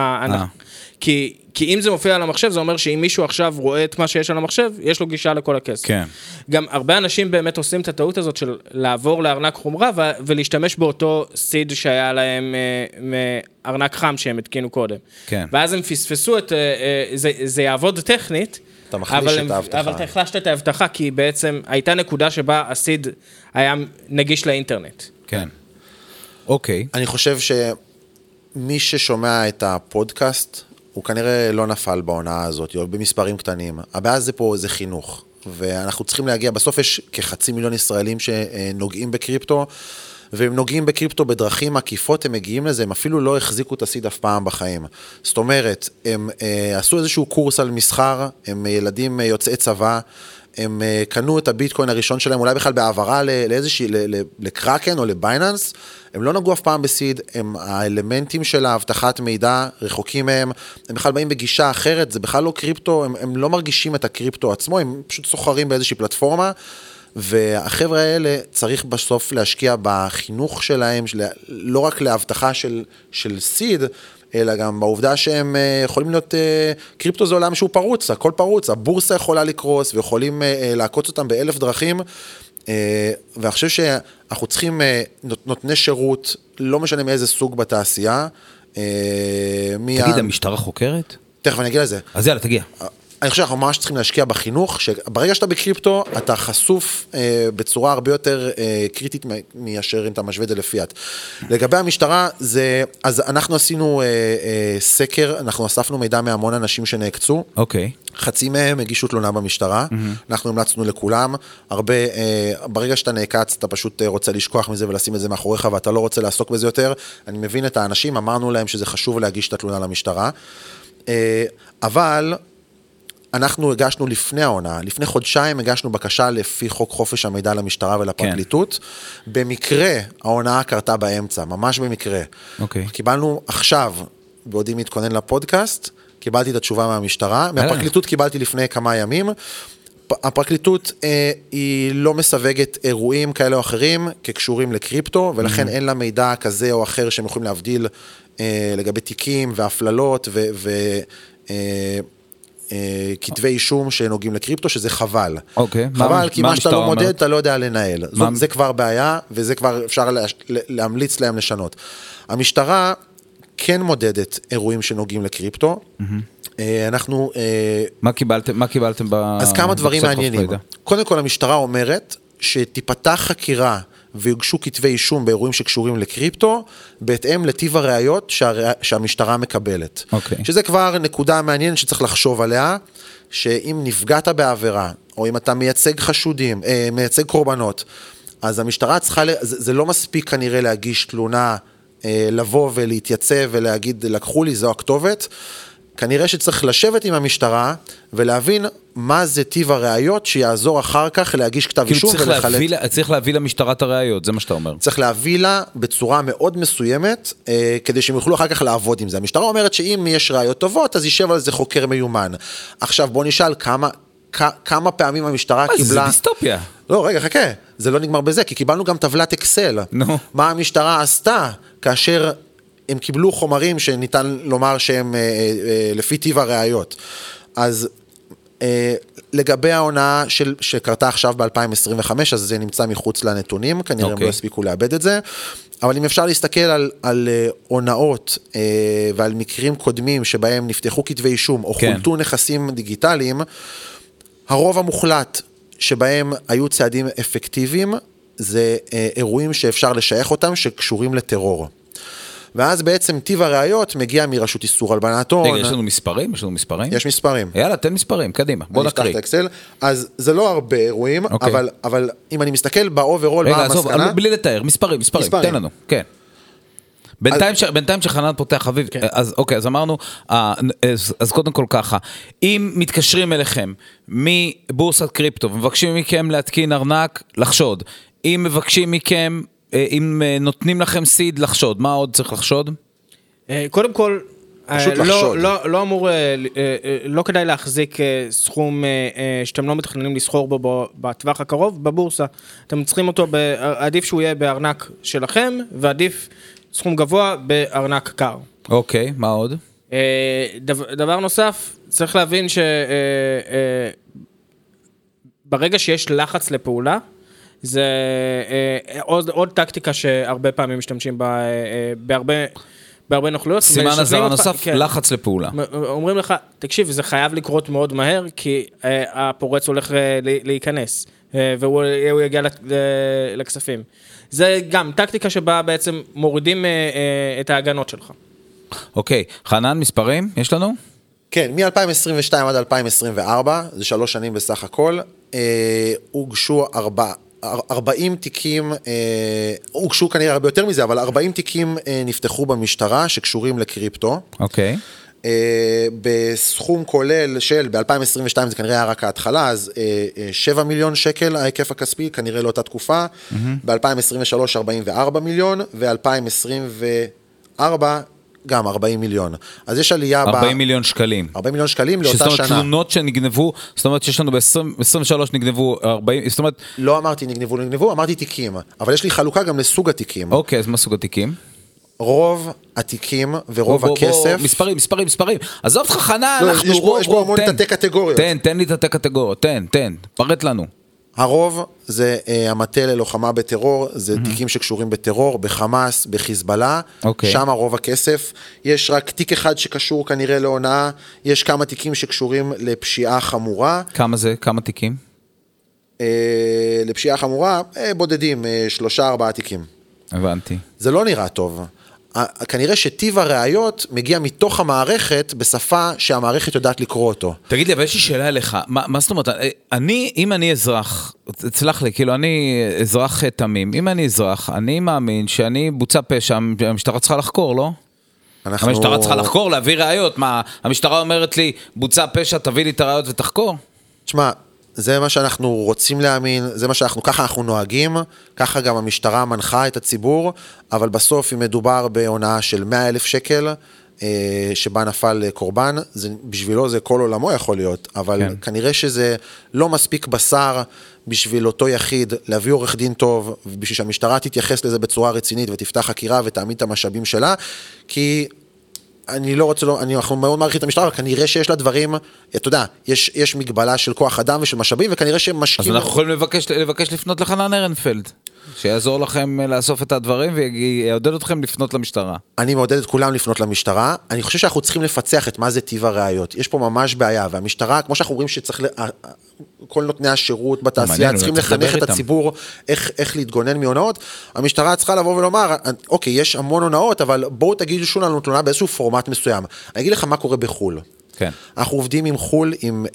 כי אם זה מופיע על המחשב, זה אומר שאם מישהו עכשיו רואה את מה שיש על המחשב, יש לו גישה לכל הכסף. כן. גם הרבה אנשים באמת עושים את הטעות הזאת של לעבור לארנק חומרה, ולהשתמש באותו סיד שהיה להם מארנק חם שהם התקינו קודם. כן. ואז הם פספסו זה יעבוד טכנית, אבל אתה החלשת את ההבטחה, כי בעצם הייתה נקודה שבה הסיד היה נגיש לאינטרנט. כן. אוקיי. אני חושב שמי ששומע את הפודקאסט, הוא כנראה לא נפל בעונה הזאת, או במספרים קטנים. הבעיה זה פה זה חינוך, ואנחנו צריכים להגיע, בסוף יש כ500,000 ישראלים שנוגעים בקריפטו, והם נוגעים בקריפטו בדרכים עקיפות, הם מגיעים לזה, הם אפילו לא החזיקו את הסיד אף פעם בחיים. זאת אומרת, הם עשו איזשהו קורס על מסחר, הם ילדים יוצאי צבא, הם קנו את הביטקוין הראשון שלהם, אולי בכלל בעברה לקרקן או לבייננס, הם לא נגעו אף פעם בסיד, הם האלמנטים של ההבטחת מידע רחוקים מהם, הם בכלל באים בגישה אחרת, זה בכלל לא קריפטו, הם לא מרגישים את הקריפטו עצמו, הם פשוט סוחרים באיזושהי פלטפורמה, והחבר'ה האלה צריך בסוף להשקיע בחינוך שלהם, לא רק להבטחה של סיד, אלא גם בעובדה שהם יכולים להיות, קריפטו זה עולם שהוא פרוץ, הכל פרוץ, הבורסה יכולה לקרוס, ויכולים לעקוץ אותם באלף דרכים, ואני חושב שאנחנו צריכים נותני שירות, לא משנה מאיזה סוג בתעשייה. תגיד, המשטרה חוקרת? תכף אני אגיע לזה. אז יאללה, תגיע. אני חושב שאנחנו ממש צריכים להשקיע בחינוך, שברגע שאתה בקריפטו, אתה חשוף בצורה הרבה יותר קריטית מאשר אם אתה משווה את זה לפיאט. לגבי המשטרה, אז אנחנו עשינו סקר, אנחנו אספנו מידע מהמון אנשים שנעקצו. אוקיי. חצי מהם הגישו תלונה במשטרה, אנחנו המלצנו לכולם, ברגע שאתה נעקץ, אתה פשוט רוצה לשכוח מזה ולשים את זה מאחוריך, ואתה לא רוצה לעסוק בזה יותר. אני מבין את האנשים, אמרנו להם שזה חשוב להגיש את התלונה למשטרה, אבל אנחנו הגשנו לפני העונה, לפני חודשיים הגשנו בקשה לפי חוק חופש המידע למשטרה ולפרקליטות, במקרה העונה קרתה באמצע, ממש במקרה. קיבלנו עכשיו, בעודי מתכונן לפודקאסט, קיבלתי את התשובה מהמשטרה, מהפרקליטות קיבלתי לפני כמה ימים, הפרקליטות היא לא מסווגת אירועים כאלה או אחרים כקשורים לקריפטו, ולכן אין לה מידע כזה או אחר שהם יכולים להבדיל לגבי תיקים והפללות כתבי אישום שנוגעים לקריפטו, שזה חבל. חבל, כי מה שאתה לא מודד, אתה לא יודע לנהל. זה כבר בעיה, וזה כבר אפשר להמליץ להם לשנות. המשטרה כן מודדת אירועים שנוגעים לקריפטו. אנחנו... מה קיבלתם אז כמה דברים מעניינים. קודם כל, המשטרה אומרת שתיפתח חקירה ויוגשו כתבי אישום באירועים שקשורים לקריפטו, בהתאם לטיב הראיות שהמשטרה מקבלת. שזה כבר נקודה מעניינת שצריך לחשוב עליה, שאם נפגעת בעבירה, או אם אתה מייצג חשודים, מייצג קורבנות, אז המשטרה צריכה, זה לא מספיק כנראה להגיש תלונה, לבוא ולהתייצב ולהגיד, לקחו לי, זו הכתובת, כנראה שצריך לשבת עם המשטרה ולהבין מה זה טיב הראיות שיעזור אחר כך להגיש כתב אישום ולחלט. צריך להביא למשטרה את הראיות, זה מה שאתה אומר. צריך להביא לה בצורה מאוד מסוימת, כדי שהם יוכלו אחר כך לעבוד עם זה. המשטרה אומרת שאם יש ראיות טובות, אז יישב על זה חוקר מיומן. עכשיו בוא נשאל כמה פעמים המשטרה קיבלה... זה דיסטופיה. לא, רגע, חכה. זה לא נגמר בזה, כי קיבלנו גם טבלת אקסל. מה המשטרה עשתה כאשר... הם קיבלו חומרים שניתן לומר שהם לפי טיב הראיות. אז לגבי העונה שקרתה עכשיו ב-2025, אז זה נמצא מחוץ לנתונים, כנראה הם לא הספיקו לאבד את זה, אבל אם אפשר להסתכל על עונאות ועל מקרים קודמים שבהם נפתחו כתבי אישום או חולטו נכסים דיגיטליים, הרוב המוחלט שבהם היו צעדים אפקטיביים, זה אירועים שאפשר לשייך אותם שקשורים לטרור. ואז בעצם טיב הראיות מגיע מרשות איסור הלבנת הון. יש לנו מספרים? יש מספרים. יאללה, תן מספרים, קדימה, בוא נקריא. אני אפתח את האקסל, אז זה לא הרבה אירועים, אבל אם אני מסתכל באוברול, מה המסקנה? רגע, עזוב, בלי לתאר, מספרים, תן לנו, כן. בינתיים שחנן פותח חביב, אז אוקיי, אז אמרנו, אז קודם כל ככה, אם מתקשרים אליכם מבורסת קריפטו, ומבקשים מכם להתקין ארנק, לחשוד, אם מבקשים מכם, אם נותנים לכם סיד לחשוד, מה עוד צריך לחשוד? קודם כל, לא אמור, לא כדאי להחזיק סכום שאתם לא מתכננים לסחור בו בטווח הקרוב בבורסה. אתם צריכים אותו, עדיף שהוא יהיה בארנק שלכם, ועדיף סכום גבוה בארנק קר. אוקיי, מה עוד? דבר נוסף, צריך להבין שברגע שיש לחץ לפעולה, זה עוד טקטיקה שהרבה פעמים משתמשים בה, בהרבה נוכלויות. סימן הזר הנוסף, לחץ לפעולה. אומרים לך, תקשיב, זה חייב לקרות מאוד מהר, כי הפורץ הולך להיכנס, והוא יגיע לכספים. זה גם טקטיקה שבה בעצם מורידים את ההגנות שלך. אוקיי, חנן, מספרים יש לנו? כן, מ-2022 עד 2024, זה 3 שנים בסך הכל, הוגשו 40 תיקים, הוגשו כנראה הרבה יותר מזה, אבל 40 תיקים נפתחו במשטרה שקשורים לקריפטו. אוקיי. בסכום כולל של, ב-2022 זה כנראה היה רק ההתחלה, אז 7 מיליון שקל ההיקף הכספי, כנראה לאותה תקופה, ב-2023 44 מיליון, ו-2024 גם 40 מיליון. אז יש עלייה 40 מיליון שקלים. 40 מיליון שקלים לאותה שנה. זאת אומרת, תלונות שנגנבו, זאת אומרת שיש לנו ב-23 נגנבו 40, זאת אומרת... לא אמרתי נגנבו, אמרתי תיקים. אבל יש לי חלוקה גם לסוג התיקים. אוקיי, אז מה סוג התיקים? רוב התיקים ורוב הכסף... מספרים. עזוב אותך חנן, אנחנו יש פה המון תתי קטגוריות. תן לי תתי קטגוריות, תן, פרט לנו. הרוב זה המטה ללוחמה בטרור, זה תיקים שקשורים בטרור, בחמאס, בחיזבאללה, שם הרוב הכסף. יש רק תיק אחד שקשור כנראה להונאה, יש כמה תיקים שקשורים לפשיעה חמורה. כמה זה? כמה תיקים? לפשיעה חמורה, בודדים, 3-4 תיקים. הבנתי. זה לא נראה טוב. כנראה שטיב הראיות מגיע מתוך המערכת בשפה שהמערכת יודעת לקרוא אותו. תגיד לי, אבל יש לי שאלה אליך, מה זאת אומרת, אם אני אזרח, תסלח לי, כאילו אני אזרח תמים, אם אני אזרח, אני מאמין שאני בוצע פשע, המשטרה צריכה לחקור, לא? המשטרה צריכה לחקור, להביא ראיות, מה, המשטרה אומרת לי, בוצע פשע, תביא לי את הראיות ותחקור? תשמע, זה מה שאנחנו רוצים להאמין, זה מה ככה אנחנו נוהגים, ככה גם המשטרה מנחה את הציבור, אבל בסוף אם מדובר בהונאה של 100,000 שקל, שבה נפל קורבן, בשבילו זה כל עולמו יכול להיות, אבל כן. כנראה שזה לא מספיק בשר בשביל אותו יחיד להביא עורך דין טוב, בשביל שהמשטרה תתייחס לזה בצורה רצינית ותפתח חקירה ותעמיד את המשאבים שלה, כי... אני לא רוצה, אנחנו מאוד מעריכים את המשטרה, אבל כנראה שיש לה דברים, אתה יודע, יש מגבלה של כוח אדם ושל משאבים, וכנראה שהם משקיעים... אז אנחנו יכולים לבקש לפנות לחנן ארנפלד, שיעזור לכם לאסוף את הדברים, ויעודד אתכם לפנות למשטרה. אני מעודד את כולם לפנות למשטרה, אני חושב שאנחנו צריכים לפצח את מה זה טיב הראיות. יש פה ממש בעיה, והמשטרה, כמו שאנחנו אומרים שצריך... כל נותני השירות בתעשייה צריכים לחנך את הציבור איך להתגונן מהונאות. המשטרה צריכה לבוא ולומר, אוקיי, יש המון הונאות, אבל בואו תגידו לנו תלונה באיזשהו פורמט מסוים. אני אגיד לך מה קורה בחול. כן. אנחנו עובדים עם חול,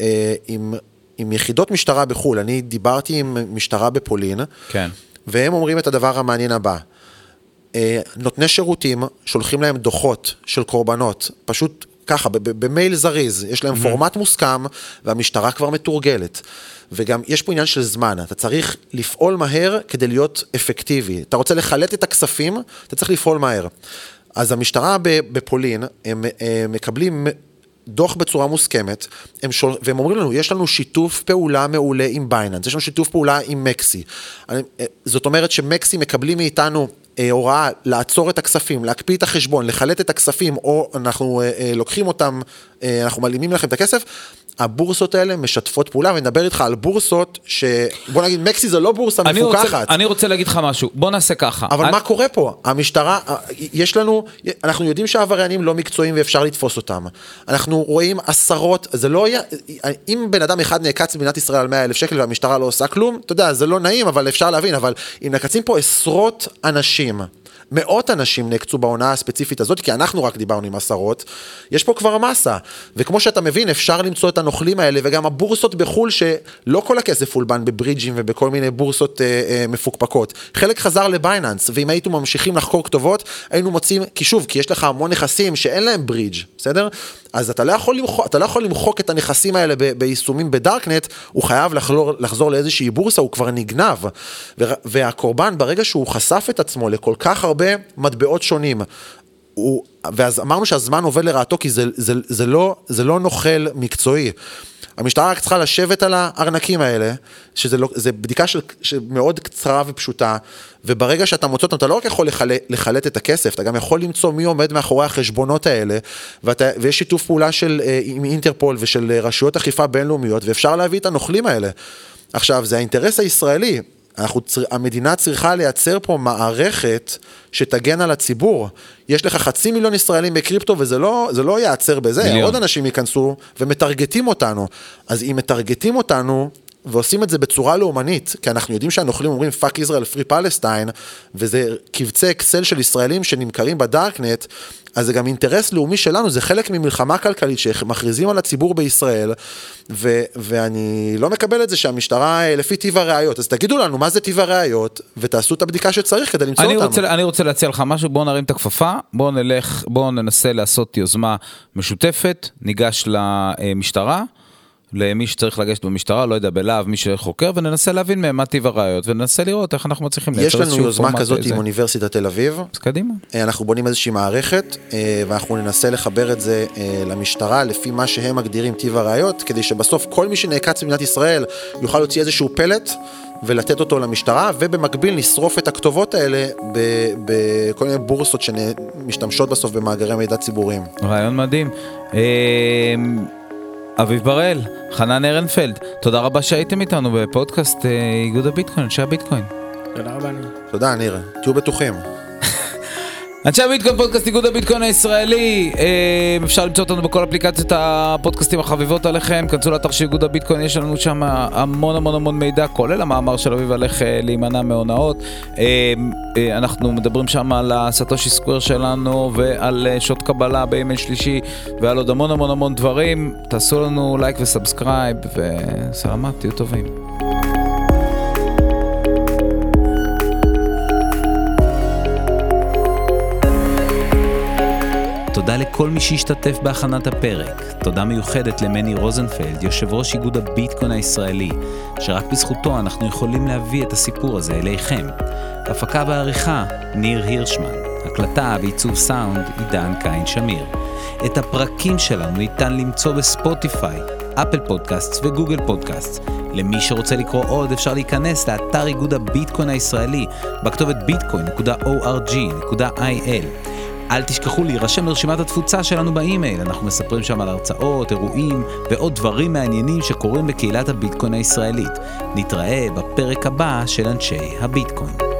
עם יחידות משטרה בחול. אני דיברתי עם משטרה בפולין, כן. והם אומרים את הדבר המעניין הבא. נותני שירותים שולחים להם דוחות של קורבנות, פשוט ככה, במייל זריז, יש להם פורמט מוסכם, והמשטרה כבר מתורגלת. וגם יש פה עניין של זמן, אתה צריך לפעול מהר כדי להיות אפקטיבי. אתה רוצה לחלט את הכספים, אתה צריך לפעול מהר. אז המשטרה בפולין, הם מקבלים דוח בצורה מוסכמת, והם אומרים לנו, יש לנו שיתוף פעולה מעולה עם בייננס, יש לנו שיתוף פעולה עם מקסי. זאת אומרת שמקסי מקבלים מאיתנו הוראה לעצור את הכספים, להקפיא את החשבון, לחלט את הכספים, או אנחנו לוקחים אותם, אנחנו מלאימים לכם את הכסף, הבורסות האלה משתפות פעולה, ונדבר איתך על בורסות, בוא נגיד, מקסי זה לא בורסה מפוקחת. אני רוצה להגיד לך משהו, בוא נעשה ככה. אבל מה קורה פה? המשטרה, יש לנו, אנחנו יודעים שהעבריינים לא מקצועיים ואפשר לתפוס אותם. אנחנו רואים עשרות, זה לא היה, אם בן אדם אחד נעקץ במדינת ישראל על 100,000 שקל והמשטרה לא עושה כלום, אתה יודע, זה לא נעים, אבל אפשר להבין, אבל אם נעקצים פה עשרות אנשים, מאות אנשים נקצו בהונאה הספציפית הזאת, כי אנחנו רק דיברנו עם עשרות, יש פה כבר מסה, וכמו שאתה מבין, אפשר למצוא את הנוכלים האלה, וגם הבורסות בחול, שלא כל הכסף הולבן בברידג'ים, ובכל מיני בורסות מפוקפקות, חלק חזר לבייננס, ואם היינו ממשיכים לחקור כתובות, היינו מוצאים, כי שוב, כי יש לך המון נכסים שאין להם ברידג', בסדר? אז אתה לא יכול למחוק את הנכסים האלה ביישומים בדארקנט, הוא חייב לחזור לאיזושהי בורסה, הוא כבר נגנב, והקורבן ברגע שהוא חשף את עצמו לכל כך הרבה מטבעות שונים, ואז אמרנו שהזמן עובד לרעתו, כי זה לא נוכל מקצועי. המשטרה רק צריכה לשבת על הארנקים האלה, שזה בדיקה שמאוד קצרה ופשוטה, וברגע שאתה מוצא אותם, אתה לא רק יכול לחלט את הכסף, אתה גם יכול למצוא מי עומד מאחורי החשבונות האלה, ויש שיתוף פעולה עם אינטרפול ושל רשויות אכיפה בינלאומיות, ואפשר להביא את הנוכלים האלה. עכשיו, זה האינטרס הישראלי, המדינה צריכה לייצר פה מערכת שתגן על הציבור. יש לך 500,000 ישראלים בקריפטו, וזה לא ייעצר בזה. עוד אנשים ייכנסו ומטרגטים אותנו. אז אם מטרגטים אותנו, ועושים את זה בצורה לאומנית, כי אנחנו יודעים שהנוכלים אומרים fuck Israel free Palestine, וזה קבצי אקסל של ישראלים שנמכרים בדארקנט, אז זה גם אינטרס לאומי שלנו, זה חלק ממלחמה כלכלית שמכריזים על הציבור בישראל, ואני לא מקבל את זה שהמשטרה לפי טיב הראיות, אז תגידו לנו מה זה טיב הראיות, ותעשו את הבדיקה שצריך כדי למצוא אותם. אני רוצה להציע לך משהו, בואו נרים את הכפפה, בואו ננסה לעשות יוזמה משותפת, ניגש למשטרה, למי שצריך לגשת במשטרה, לא יודע, בלהב, מי שחוקר, וננסה להבין מהם מה טיב הראיות, וננסה לראות איך אנחנו מצליחים יש לנו יוזמה כזאת עם אוניברסיטת תל אביב. אז קדימה. אנחנו בונים איזושהי מערכת, ואנחנו ננסה לחבר את זה למשטרה, לפי מה שהם מגדירים טיב הראיות, כדי שבסוף כל מי שנעקץ במדינת ישראל יוכל להוציא איזשהו פלט, ולתת אותו למשטרה, ובמקביל נשרוף את הכתובות האלה בכל מיני בורסות שמשתמשות בסוף במאגרי מידע ציבוריים. רעיון מדהים. אביב בראל, חנן ארנפלד, תודה רבה שהייתם איתנו בפודקאסט איגוד הביטקוין, אנשי הביטקוין. תודה רבה, ניר. תודה, ניר. תהיו בטוחים. אנשי הביטקוין, פודקאסט איגוד הביטקוין הישראלי, אפשר למצוא אותנו בכל אפליקציות הפודקאסטים החביבות עליכם, כנסו לאתר של איגוד הביטקוין, יש לנו שם המון מידע, כולל המאמר של אביב על איך להימנע מהונאות, אנחנו מדברים שם על הסטושי סקוואר שלנו, ועל שעות קבלה בימי שלישי, ועל עוד המון דברים, תעשו לנו לייק וסאבסקרייב, וסלמת, תהיו טובים. תודה לכל מי שהשתתף בהכנת הפרק. תודה מיוחדת למני רוזנפלד, יושב ראש איגוד הביטקוין הישראלי, שרק בזכותו אנחנו יכולים להביא את הסיפור הזה אליכם. הפקה ועריכה, ניר הירשמן. הקלטה ועיצוב סאונד, עידן קין שמיר. את הפרקים שלנו ניתן למצוא בספוטיפיי, אפל פודקאסט וגוגל פודקאסט. למי שרוצה לקרוא עוד אפשר להיכנס לאתר איגוד הביטקוין הישראלי, בכתובת bitcoin.org.il. אל תשכחו להירשם לרשימת התפוצה שלנו באימייל, אנחנו מספרים שם על הרצאות, אירועים ועוד דברים מעניינים שקורים בקהילת הביטקוין הישראלית. נתראה בפרק הבא של אנשי הביטקוין.